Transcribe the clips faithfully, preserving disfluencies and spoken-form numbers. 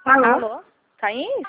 Alô? Alô? Thaís?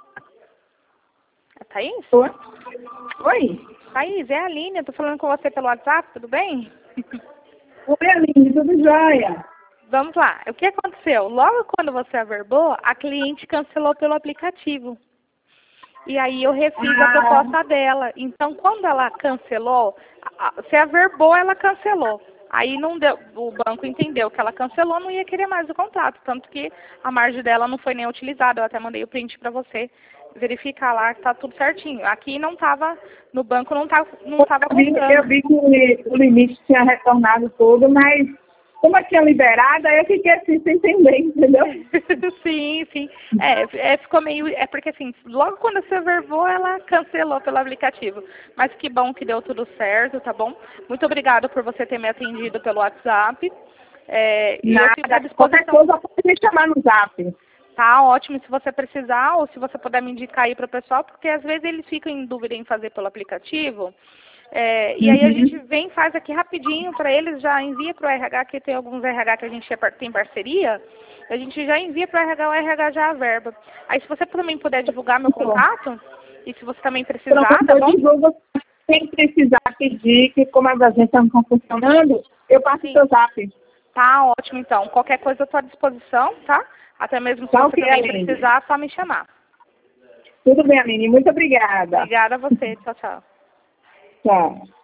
É Thaís? Oi? Oi? Thaís, é a Aline, eu tô falando com você pelo WhatsApp, tudo bem? Oi, Aline, tudo jóia? Vamos lá, o que aconteceu? Logo quando você averbou, a cliente cancelou pelo aplicativo. E aí eu refiz a Ah, proposta dela. Então, quando ela cancelou, a- a- você averbou, ela cancelou. Aí não deu, o banco entendeu que ela cancelou, não ia querer mais o contrato. Tanto que a margem dela não foi nem utilizada. Eu até mandei o print para você verificar lá que tá tudo certinho. Aqui não estava, no banco não estava não tava eu vi, eu contando. vi que o limite tinha retornado todo, mas como eu tinha liberado, aí eu fiquei assim sem entender, entendeu? Sim, sim. É, é, ficou meio. É porque assim, logo quando você verbou, ela cancelou pelo aplicativo. Mas que bom que deu tudo certo, tá bom? Muito obrigada por você ter me atendido pelo WhatsApp. É, e eu fico à Nada, qualquer disposição. coisa pode me chamar no zap. Tá ótimo se você precisar ou se você puder me indicar aí para o pessoal, porque às vezes eles ficam em dúvida em fazer pelo aplicativo. É, e aí a gente Uhum. vem, faz aqui rapidinho para eles, já envia para o R H, que tem alguns R H que a gente é par- tem parceria, a gente já envia para o R H, o R H já averba. Aí se você também puder divulgar meu Pronto, contato, e se você também precisar, tá eu bom? divulgo sem precisar pedir, que como as agências não estão funcionando, eu passo o Sim. seu zap. Tá ótimo então. Qualquer coisa eu estou à disposição, tá? Até mesmo se Tá você ok, também Aline? precisar, é só me chamar. Tudo bem, Aline, muito obrigada. Obrigada a você. Tchau, tchau. Tchau.